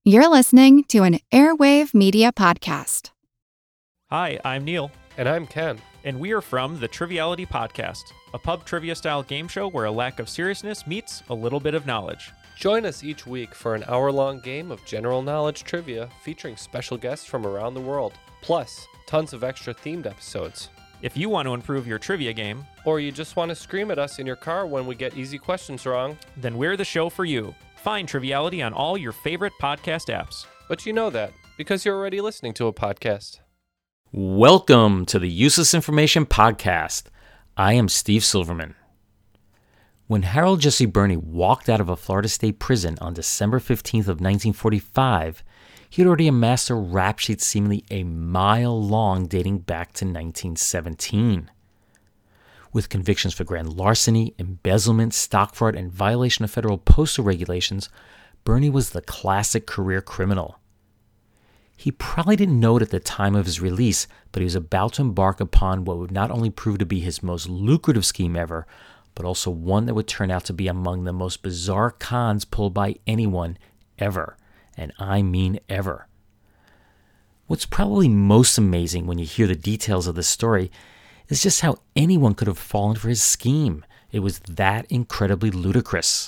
You're listening to an Airwave Media Podcast. Hi, I'm Neil. And I'm Ken. And we are from the Triviality Podcast, a pub trivia-style game show where a lack of seriousness meets a little bit of knowledge. Join us each week for an hour-long game of general knowledge trivia featuring special guests from around the world, plus tons of extra themed episodes. If you want to improve your trivia game, or you just want to scream at us in your car when we get easy questions wrong, then we're the show for you. Find Triviality on all your favorite podcast apps. But you know that because you're already listening to a podcast. Welcome to the Useless Information Podcast. I am Steve Silverman. When Harold Jesse Burney walked out of a Florida state prison on December 15th of 1945, he had already amassed a rap sheet seemingly a mile long dating back to 1917. With convictions for grand larceny, embezzlement, stock fraud, and violation of federal postal regulations, Burney was the classic career criminal. He probably didn't know it at the time of his release, but he was about to embark upon what would not only prove to be his most lucrative scheme ever, but also one that would turn out to be among the most bizarre cons pulled by anyone ever, and I mean ever. What's probably most amazing when you hear the details of this story is just how anyone could have fallen for his scheme. It was that incredibly ludicrous.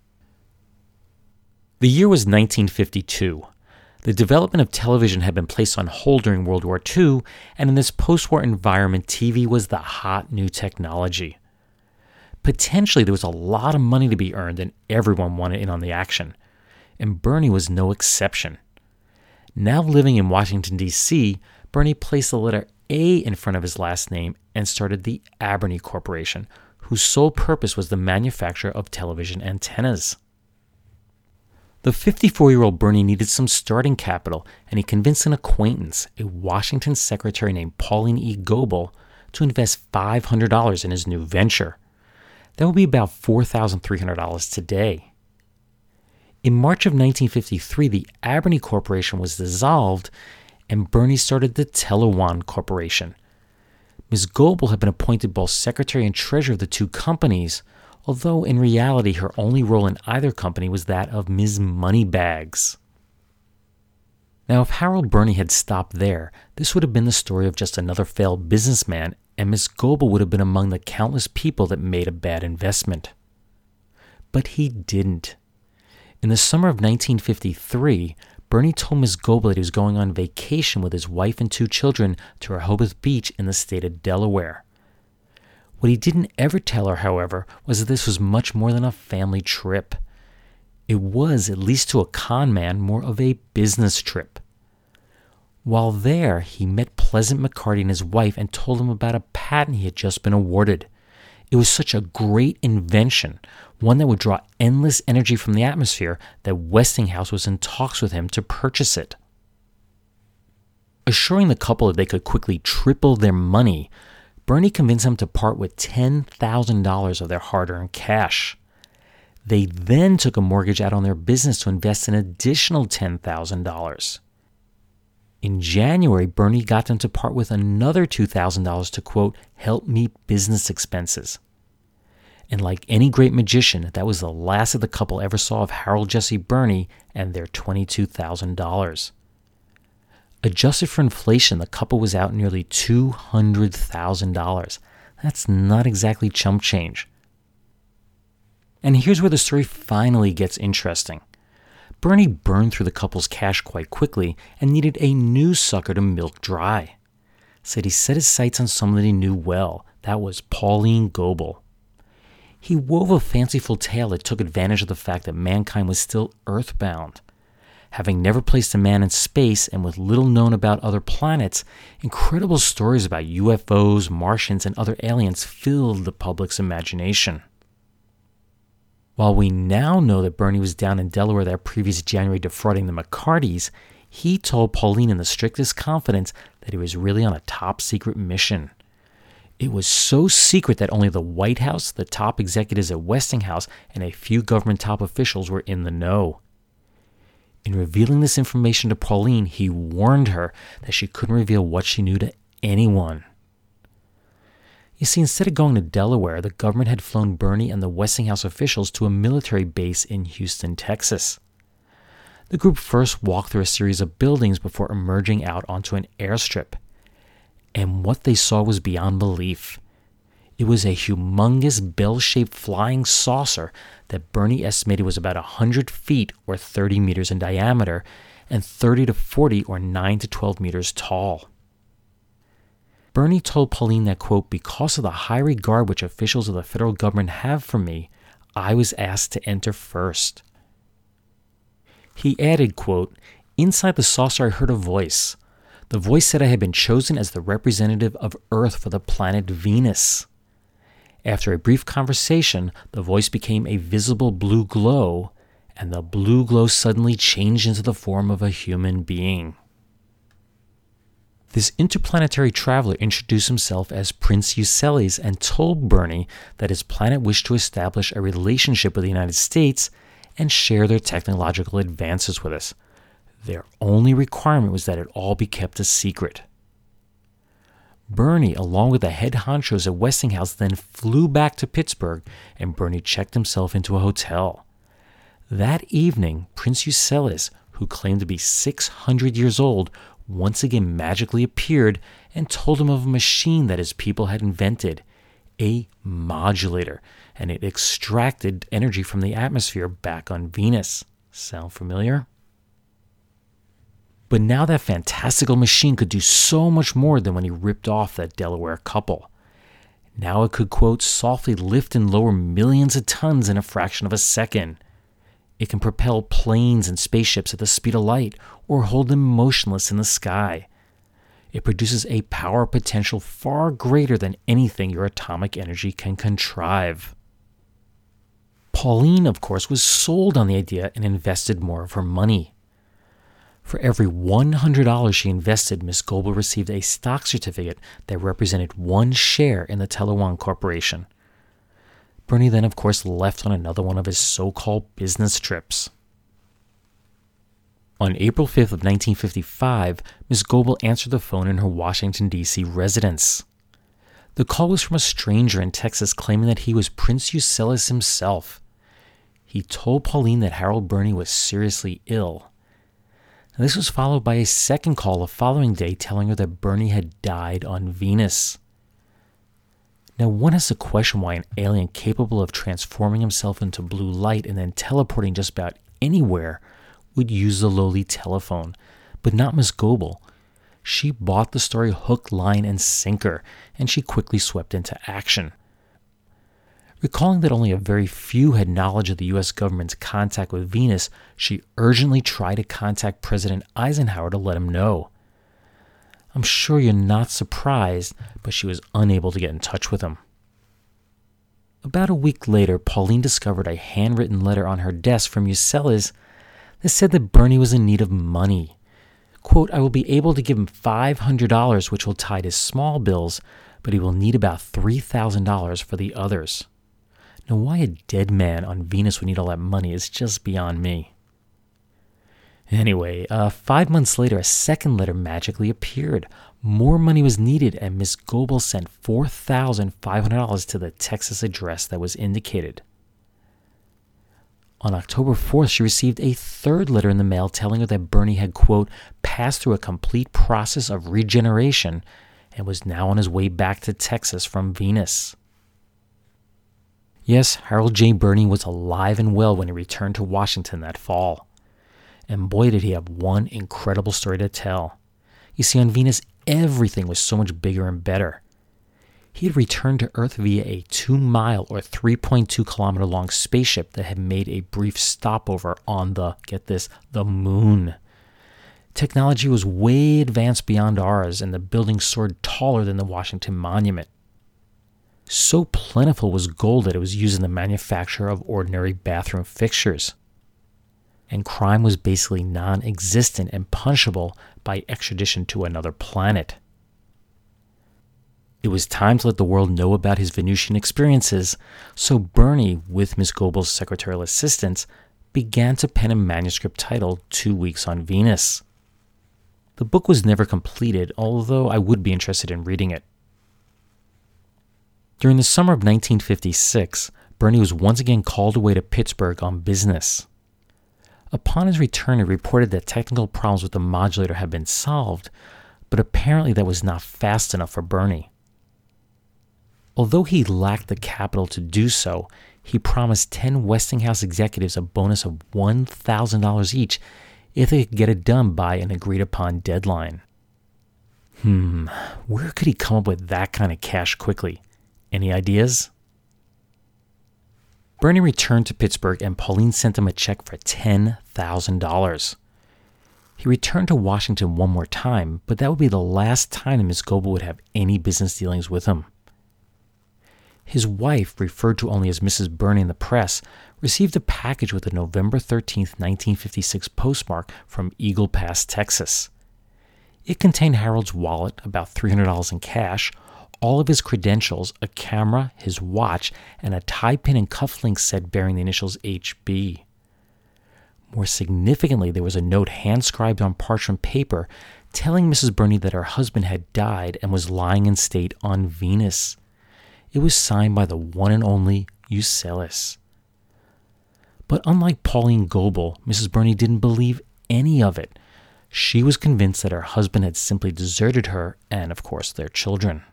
The year was 1952. The development of television had been placed on hold during World War II, and in this post-war environment, TV was the hot new technology. Potentially, there was a lot of money to be earned, and everyone wanted in on the action. And Burney was no exception. Now living in Washington, D.C., Burney placed the letter A in front of his last name and started the Aberney Corporation, whose sole purpose was the manufacture of television antennas. The 54-year-old Burney needed some starting capital, and he convinced an acquaintance, a Washington secretary named Pauline E. Goebel, to invest $500 in his new venture. That would be about $4,300 today. In March of 1953, the Aberney Corporation was dissolved, and Burney started the Telewan Corporation. Ms. Goebel had been appointed both secretary and treasurer of the two companies, although in reality her only role in either company was that of Ms. Moneybags. Now, if Harold Burney had stopped there, this would have been the story of just another failed businessman, and Ms. Goebel would have been among the countless people that made a bad investment. But he didn't. In the summer of 1953, Burney told Ms. Goebel that he was going on vacation with his wife and two children to Rehoboth Beach in the state of Delaware. What he didn't ever tell her, however, was that this was much more than a family trip. It was, at least to a con man, more of a business trip. While there, he met Pleasant McCarty and his wife and told them about a patent he had just been awarded. It was such a great invention, one that would draw endless energy from the atmosphere, that Westinghouse was in talks with him to purchase it. Assuring the couple that they could quickly triple their money, Burney convinced them to part with $10,000 of their hard-earned cash. They then took a mortgage out on their business to invest an additional $10,000. In January, Burney got them to part with another $2,000 to, quote, help meet business expenses. And like any great magician, that was the last that the couple ever saw of Harold Jesse Burney and their $22,000. Adjusted for inflation, the couple was out nearly $200,000. That's not exactly chump change. And here's where the story finally gets interesting. Burney burned through the couple's cash quite quickly and needed a new sucker to milk dry. Said he set his sights on someone that he knew well. That was Pauline Goebel. He wove a fanciful tale that took advantage of the fact that mankind was still earthbound. Having never placed a man in space and with little known about other planets, incredible stories about UFOs, Martians, and other aliens filled the public's imagination. While we now know that Burney was down in Delaware that previous January defrauding the McCartys, he told Pauline in the strictest confidence that he was really on a top-secret mission. It was so secret that only the White House, the top executives at Westinghouse, and a few government top officials were in the know. In revealing this information to Pauline, he warned her that she couldn't reveal what she knew to anyone. You see, instead of going to Delaware, the government had flown Burney and the Westinghouse officials to a military base in Houston, Texas. The group first walked through a series of buildings before emerging out onto an airstrip. And what they saw was beyond belief. It was a humongous bell-shaped flying saucer that Bernie estimated was about 100 feet or 30 meters in diameter and 30 to 40 or 9 to 12 meters tall. Bernie told Pauline that, quote, because of the high regard which officials of the federal government have for me, I was asked to enter first. He added, quote, inside the saucer I heard a voice. The voice said I had been chosen as the representative of Earth for the planet Venus. After a brief conversation, the voice became a visible blue glow, and the blue glow suddenly changed into the form of a human being. This interplanetary traveler introduced himself as Prince Euseles and told Bernie that his planet wished to establish a relationship with the United States and share their technological advances with us. Their only requirement was that it all be kept a secret. Bernie, along with the head honchos at Westinghouse, then flew back to Pittsburgh, and Bernie checked himself into a hotel. That evening, Prince Euseles, who claimed to be 600 years old, once again magically appeared and told him of a machine that his people had invented, a modulator, and it extracted energy from the atmosphere back on Venus. Sound familiar? But now that fantastical machine could do so much more than when he ripped off that Delaware couple. Now it could, quote, softly lift and lower millions of tons in a fraction of a second. It can propel planes and spaceships at the speed of light or hold them motionless in the sky. It produces a power potential far greater than anything your atomic energy can contrive. Pauline, of course, was sold on the idea and invested more of her money. For every $100 she invested, Miss Goebel received a stock certificate that represented one share in the Telewan Corporation. Bernie then, of course, left on another one of his so-called business trips. On April 5th of 1955, Miss Goebel answered the phone in her Washington, D.C. residence. The call was from a stranger in Texas claiming that he was Prince Euseles himself. He told Pauline that Harold Bernie was seriously ill. Now, this was followed by a second call the following day telling her that Bernie had died on Venus. Now, one has to question why an alien capable of transforming himself into blue light and then teleporting just about anywhere would use the lowly telephone, but not Miss Goebel. She bought the story hook, line, and sinker, and she quickly swept into action. Recalling that only a very few had knowledge of the U.S. government's contact with Venus, she urgently tried to contact President Eisenhower to let him know. I'm sure you're not surprised, but she was unable to get in touch with him. About a week later, Pauline discovered a handwritten letter on her desk from Euseles that said that Bernie was in need of money. Quote, I will be able to give him $500, which will tide his small bills, but he will need about $3,000 for the others. Now, why a dead man on Venus would need all that money is just beyond me. Anyway, 5 months later, a second letter magically appeared. More money was needed, and Miss Goebel sent $4,500 to the Texas address that was indicated. On October 4th, she received a third letter in the mail telling her that Bernie had, quote, passed through a complete process of regeneration and was now on his way back to Texas from Venus. Yes, Harold J. Bernie was alive and well when he returned to Washington that fall. And boy, did he have one incredible story to tell. You see, on Venus, everything was so much bigger and better. He had returned to Earth via a 2-mile or 3.2-kilometer long spaceship that had made a brief stopover on the, get this, the moon. Technology was way advanced beyond ours, and the building soared taller than the Washington Monument. So plentiful was gold that it was used in the manufacture of ordinary bathroom fixtures. And crime was basically non-existent and punishable by extradition to another planet. It was time to let the world know about his Venusian experiences, so Bernie, with Miss Goebel's secretarial assistance, began to pen a manuscript titled 2 Weeks on Venus. The book was never completed, although I would be interested in reading it. During the summer of 1956, Bernie was once again called away to Pittsburgh on business. Upon his return, he reported that technical problems with the modulator had been solved, but apparently that was not fast enough for Bernie. Although he lacked the capital to do so, he promised 10 Westinghouse executives a bonus of $1,000 each if they could get it done by an agreed-upon deadline. Where could he come up with that kind of cash quickly? Any ideas? Bernie returned to Pittsburgh and Pauline sent him a check for $10,000. He returned to Washington one more time, but that would be the last time that Ms. Goebel would have any business dealings with him. His wife, referred to only as Mrs. Bernie in the press, received a package with a November 13, 1956 postmark from Eagle Pass, Texas. It contained Harold's wallet, about $300 in cash, all of his credentials, a camera, his watch, and a tie pin and cufflink set bearing the initials HB. More significantly, there was a note hand-scribed on parchment paper telling Mrs. Bernie that her husband had died and was lying in state on Venus. It was signed by the one and only Euselis. But unlike Pauline Goebel, Mrs. Bernie didn't believe any of it. She was convinced that her husband had simply deserted her and, of course, their children.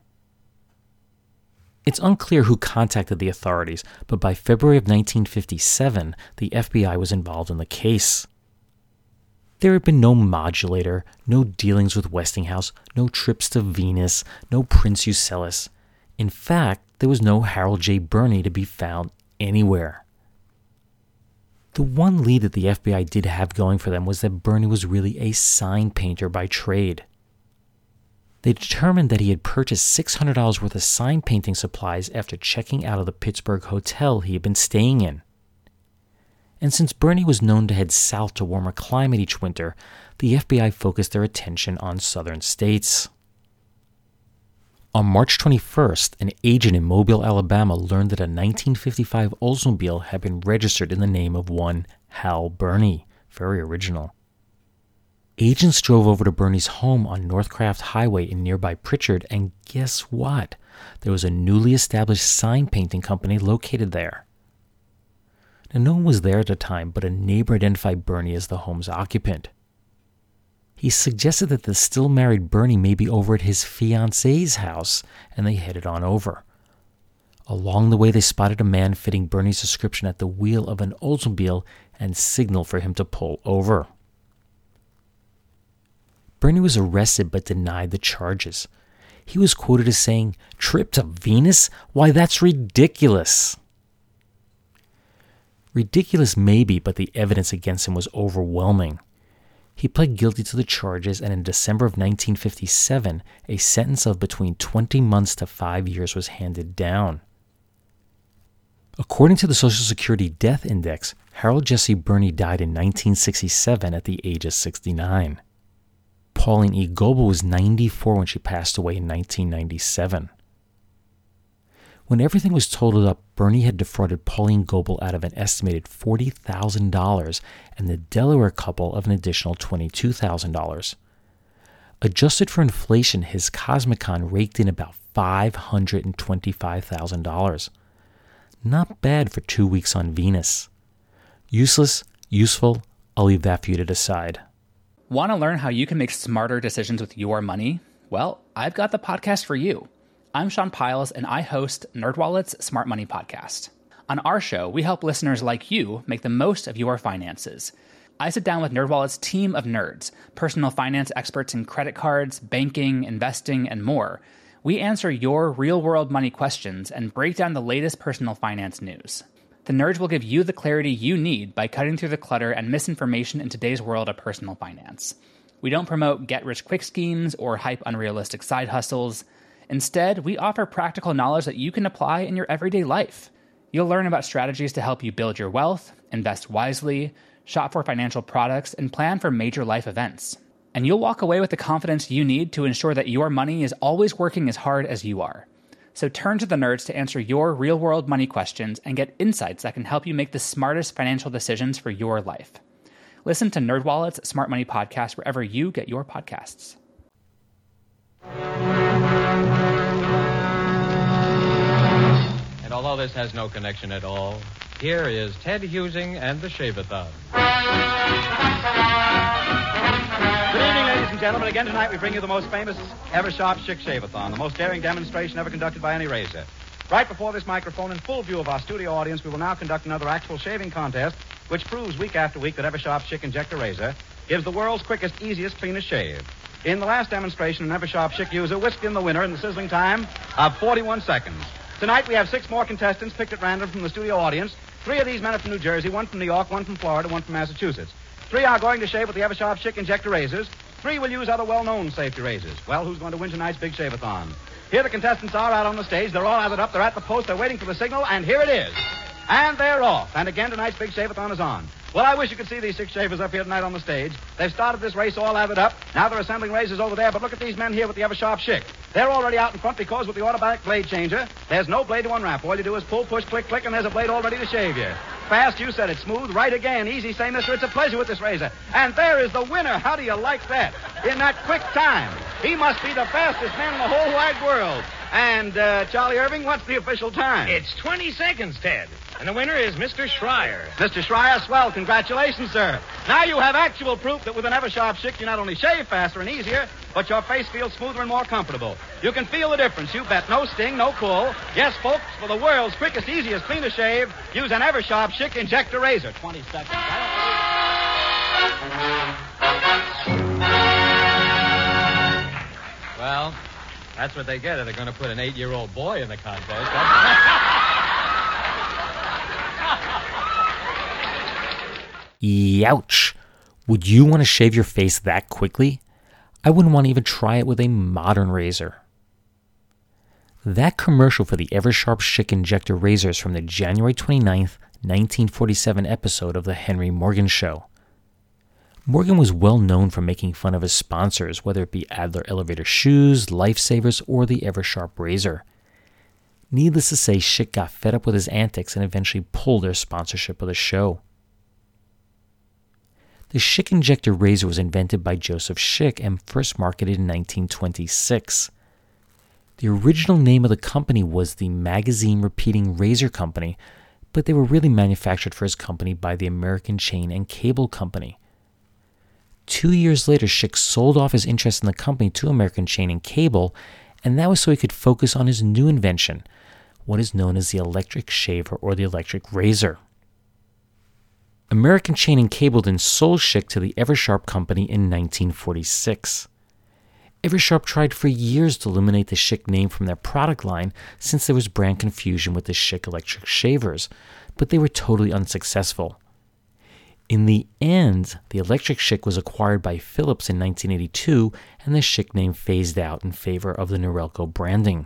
It's unclear who contacted the authorities, but by February of 1957, the FBI was involved in the case. There had been no modulator, no dealings with Westinghouse, no trips to Venus, no Prince Euselis. In fact, there was no Harold J. Bernie to be found anywhere. The one lead that the FBI did have going for them was that Bernie was really a sign painter by trade. They determined that he had purchased $600 worth of sign painting supplies after checking out of the Pittsburgh hotel he had been staying in. And since Bernie was known to head south to warmer climate each winter, the FBI focused their attention on southern states. On March 21st, an agent in Mobile, Alabama learned that a 1955 Oldsmobile had been registered in the name of one Hal Bernie. Very original. Agents drove over to Bernie's home on Northcraft Highway in nearby Pritchard, and guess what? There was a newly established sign painting company located there. Now, no one was there at the time, but a neighbor identified Bernie as the home's occupant. He suggested that the still married Bernie may be over at his fiancée's house, and they headed on over. Along the way, they spotted a man fitting Bernie's description at the wheel of an Oldsmobile and signaled for him to pull over. Bernie was arrested but denied the charges. He was quoted as saying, "Trip to Venus? Why, that's ridiculous." Ridiculous maybe, but the evidence against him was overwhelming. He pled guilty to the charges, and in December of 1957, a sentence of between 20 months to 5 years was handed down. According to the Social Security Death Index, Harold Jesse Bernie died in 1967 at the age of 69. Pauline E. Goebel was 94 when she passed away in 1997. When everything was totaled up, Bernie had defrauded Pauline Goebel out of an estimated $40,000 and the Delaware couple of an additional $22,000. Adjusted for inflation, his Cosmicon raked in about $525,000. Not bad for 2 weeks on Venus. Useless, useful, I'll leave that for you to decide. Want to learn how you can make smarter decisions with your money? Well, I've got the podcast for you. I'm Sean Piles, and I host NerdWallet's Smart Money Podcast. On our show, we help listeners like you make the most of your finances. I sit down with NerdWallet's team of nerds, personal finance experts in credit cards, banking, investing, and more. We answer your real-world money questions and break down the latest personal finance news. The nerds will give you the clarity you need by cutting through the clutter and misinformation in today's world of personal finance. We don't promote get-rich-quick schemes or hype unrealistic side hustles. Instead, we offer practical knowledge that you can apply in your everyday life. You'll learn about strategies to help you build your wealth, invest wisely, shop for financial products, and plan for major life events. And you'll walk away with the confidence you need to ensure that your money is always working as hard as you are. So turn to the nerds to answer your real-world money questions and get insights that can help you make the smartest financial decisions for your life. Listen to NerdWallet's Smart Money Podcast wherever you get your podcasts. And although this has no connection at all here is Ted Husing and the Shave-a-thon. Good evening, ladies and gentlemen. Again tonight we bring you the most famous Eversharp Schick Shave-a-thon, the most daring demonstration ever conducted by any razor. Right before this microphone, in full view of our studio audience, we will now conduct another actual shaving contest, which proves week after week that Eversharp Schick Injector Razor gives the world's quickest, easiest, cleanest shave. In the last demonstration, an Eversharp Schick user whisked in the winner in the sizzling time of 41 seconds. Tonight we have 6 more contestants picked at random from the studio audience. 3 of these men are from New Jersey, 1 from New York, 1 from Florida, 1 from Massachusetts. 3 are going to shave with the Eversharp Schick Injector Razors. 3 will use other well-known safety razors. Well, who's going to win tonight's big shave-a-thon? Here the contestants are out on the stage. They're all gathered up. They're at the post. They're waiting for the signal, and here it is. And they're off. And again, tonight's big shave-a-thon is on. Well, I wish you could see these 6 shavers up here tonight on the stage. They've started this race all lathered up. Now they're assembling razors over there, but look at these men here with the Eversharp Schick. They're already out in front because with the automatic blade changer, there's no blade to unwrap. All you do is pull, push, click, click, and there's a blade all ready to shave you. Fast, you said it. Smooth, right again. Easy, say, mister, it's a pleasure with this razor. And there is the winner. How do you like that? In that quick time. He must be the fastest man in the whole wide world. And, Charlie Irving, what's the official time? It's 20 seconds, Ted. And the winner is Mr. Schreier. Mr. Schreier, swell. Congratulations, sir. Now you have actual proof that with an Eversharp Schick, you not only shave faster and easier, but your face feels smoother and more comfortable. You can feel the difference. You bet. No sting, no pull. Yes, folks, for the world's quickest, easiest, cleanest shave, use an Eversharp Schick Injector Razor. 20 seconds. Well, that's what they get if they're going to put an 8-year-old boy in the contest. Youch. Would you want to shave your face that quickly? I wouldn't want to even try it with a modern razor. That commercial for the Eversharp Schick Injector Razor is from the January 29th, 1947 episode of The Henry Morgan Show. Morgan was well known for making fun of his sponsors, whether it be Adler Elevator Shoes, Lifesavers, or the Eversharp Razor. Needless to say, Schick got fed up with his antics and eventually pulled their sponsorship of the show. The Schick Injector Razor was invented by Joseph Schick and first marketed in 1926. The original name of the company was the Magazine Repeating Razor Company, but they were really manufactured for his company by the American Chain and Cable Company. 2 years later, Schick sold off his interest in the company to American Chain and Cable, and that was so he could focus on his new invention, what is known as the electric shaver or the electric razor. American Chain and Cable then sold Schick to the Eversharp Company in 1946. Eversharp tried for years to eliminate the Schick name from their product line since there was brand confusion with the Schick electric shavers, but they were totally unsuccessful. In the end, the electric Schick was acquired by Philips in 1982, and the Schick name phased out in favor of the Norelco branding.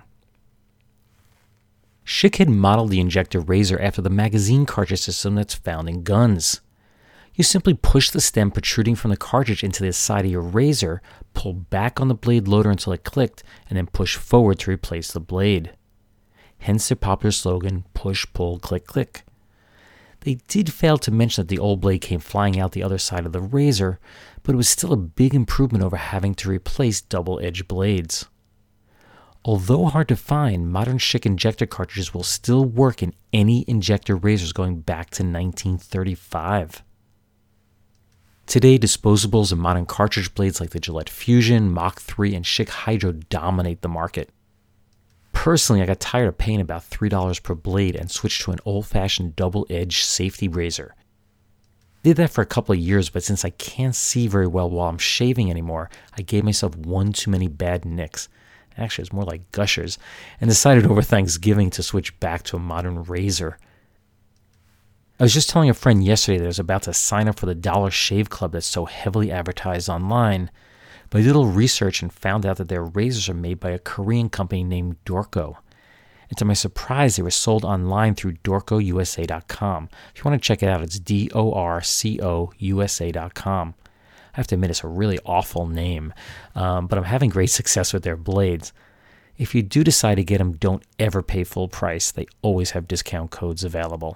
Schick had modeled the injector razor after the magazine cartridge system that's found in guns. You simply push the stem protruding from the cartridge into the side of your razor, pull back on the blade loader until it clicked, and then push forward to replace the blade. Hence their popular slogan, push, pull, click, click. They did fail to mention that the old blade came flying out the other side of the razor, but it was still a big improvement over having to replace double-edged blades. Although hard to find, modern Schick injector cartridges will still work in any injector razors going back to 1935. Today, disposables and modern cartridge blades like the Gillette Fusion, Mach 3, and Schick Hydro dominate the market. Personally, I got tired of paying about $3 per blade and switched to an old-fashioned double-edged safety razor. Did that for a couple of years, but since I can't see very well while I'm shaving anymore, I gave myself one too many bad nicks. Actually, it's more like gushers, and decided over Thanksgiving to switch back to a modern razor. I was just telling a friend yesterday that I was about to sign up for the Dollar Shave Club that's so heavily advertised online, but I did a little research and found out that their razors are made by a Korean company named Dorco. And to my surprise, they were sold online through DorcoUSA.com. If you want to check it out, it's DorcoUSA.com. I have to admit, it's a really awful name, but I'm having great success with their blades. If you do decide to get them, don't ever pay full price. They always have discount codes available.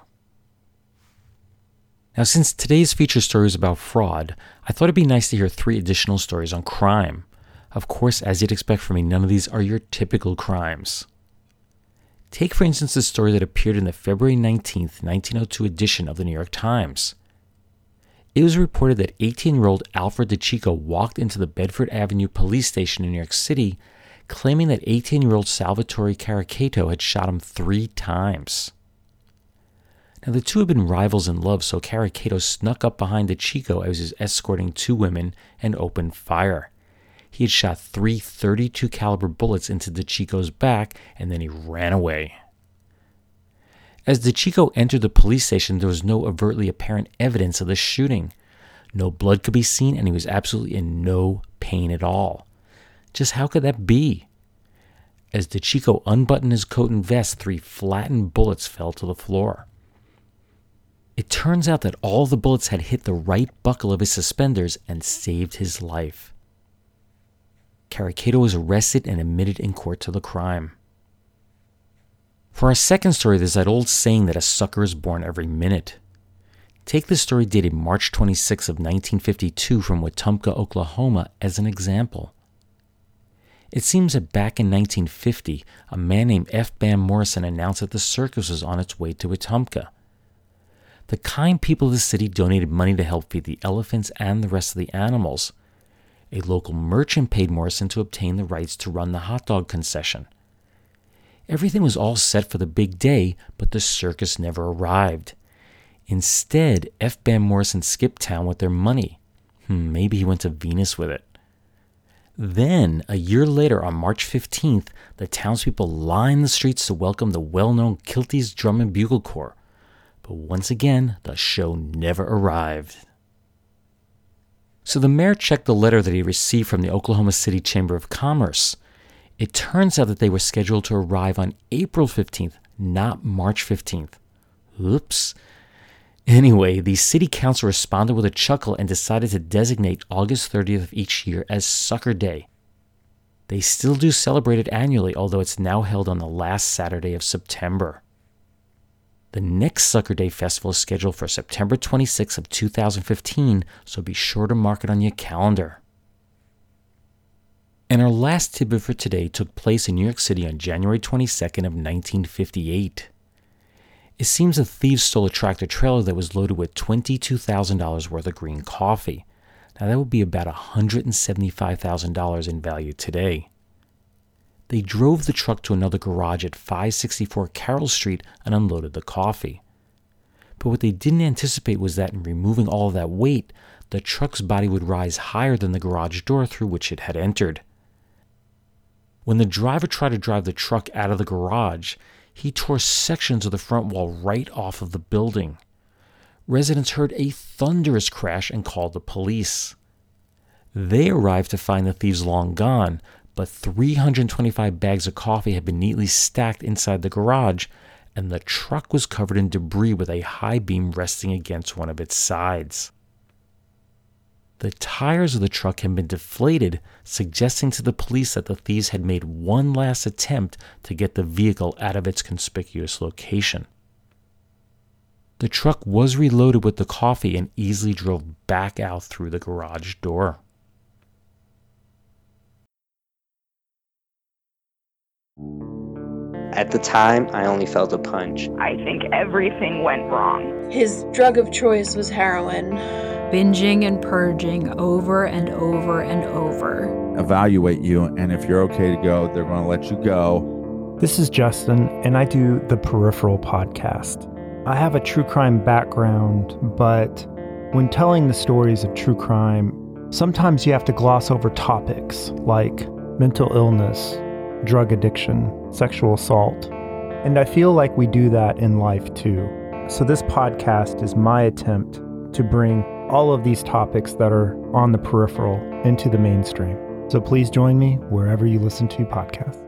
Now, since today's feature story is about fraud, I thought it'd be nice to hear 3 additional stories on crime. Of course, as you'd expect from me, none of these are your typical crimes. Take, for instance, the story that appeared in the February 19th, 1902 edition of the New York Times. It was reported that 18-year-old Alfred DeCicco walked into the Bedford Avenue police station in New York City, claiming that 18-year-old Salvatore Caracato had shot him 3 times. Now, the two had been rivals in love, so Caracato snuck up behind DeCicco as he was escorting 2 women and opened fire. He had shot 3 .32 caliber bullets into DeCicco's back, and then he ran away. As DeCicco entered the police station, there was no overtly apparent evidence of the shooting. No blood could be seen, and he was absolutely in no pain at all. Just how could that be? As DeCicco unbuttoned his coat and vest, 3 flattened bullets fell to the floor. It turns out that all the bullets had hit the right buckle of his suspenders and saved his life. Caracato was arrested and admitted in court to the crime. For our second story, there's that old saying that a sucker is born every minute. Take the story dated March 26 of 1952 from Wetumpka, Oklahoma as an example. It seems that back in 1950, a man named F. Bam Morrison announced that the circus was on its way to Wetumpka. The kind people of the city donated money to help feed the elephants and the rest of the animals. A local merchant paid Morrison to obtain the rights to run the hot dog concession. Everything was all set for the big day, but the circus never arrived. Instead, F. Bam Morrison skipped town with their money. Maybe he went to Venus with it. Then, a year later, on March 15th, the townspeople lined the streets to welcome the well-known Kilties Drum and Bugle Corps. But once again, the show never arrived. So the mayor checked the letter that he received from the Oklahoma City Chamber of Commerce. It turns out that they were scheduled to arrive on April 15th, not March 15th. Oops. Anyway, the city council responded with a chuckle and decided to designate August 30th of each year as Sucker Day. They still do celebrate it annually, although it's now held on the last Saturday of September. The next Sucker Day festival is scheduled for September 26th of 2015, so be sure to mark it on your calendar. And our last tidbit for today took place in New York City on January 22nd of 1958. It seems the thieves stole a tractor-trailer that was loaded with $22,000 worth of green coffee. Now that would be about $175,000 in value today. They drove the truck to another garage at 564 Carroll Street and unloaded the coffee. But what they didn't anticipate was that in removing all of that weight, the truck's body would rise higher than the garage door through which it had entered. When the driver tried to drive the truck out of the garage, he tore sections of the front wall right off of the building. Residents heard a thunderous crash and called the police. They arrived to find the thieves long gone, but 325 bags of coffee had been neatly stacked inside the garage, and the truck was covered in debris with a high beam resting against one of its sides. The tires of the truck had been deflated, suggesting to the police that the thieves had made one last attempt to get the vehicle out of its conspicuous location. The truck was reloaded with the coffee and easily drove back out through the garage door. At the time, I only felt a punch. I think everything went wrong. His drug of choice was heroin. Binging and purging over and over and over. Evaluate you, and if you're okay to go, they're going to let you go. This is Justin, and I do the Peripheral podcast. I have a true crime background, but when telling the stories of true crime, sometimes you have to gloss over topics like mental illness, drug addiction, sexual assault. And I feel like we do that in life too. So this podcast is my attempt to bring all of these topics that are on the peripheral into the mainstream. So please join me wherever you listen to podcasts.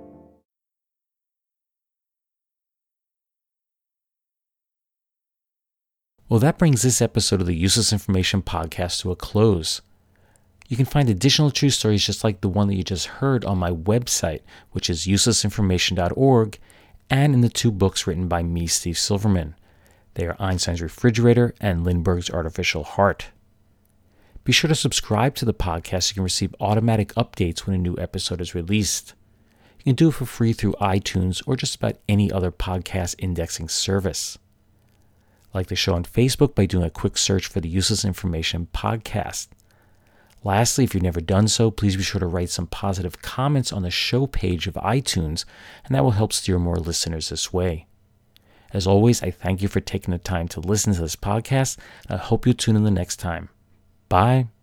Well, that brings this episode of the Useless Information Podcast to a close. You can find additional true stories just like the one that you just heard on my website, which is uselessinformation.org, and in the 2 books written by me, Steve Silverman. They are Einstein's Refrigerator and Lindbergh's Artificial Heart. Be sure to subscribe to the podcast so you can receive automatic updates when a new episode is released. You You can do it for free through iTunes or just about any other podcast indexing service. Like the show on Facebook by doing a quick search for the Useless Information Podcast. Lastly, if you've never done so, please be sure to write some positive comments on the show page of iTunes, and that will help steer more listeners this way. As always, I thank you for taking the time to listen to this podcast, and I hope you'll tune in the next time. Bye.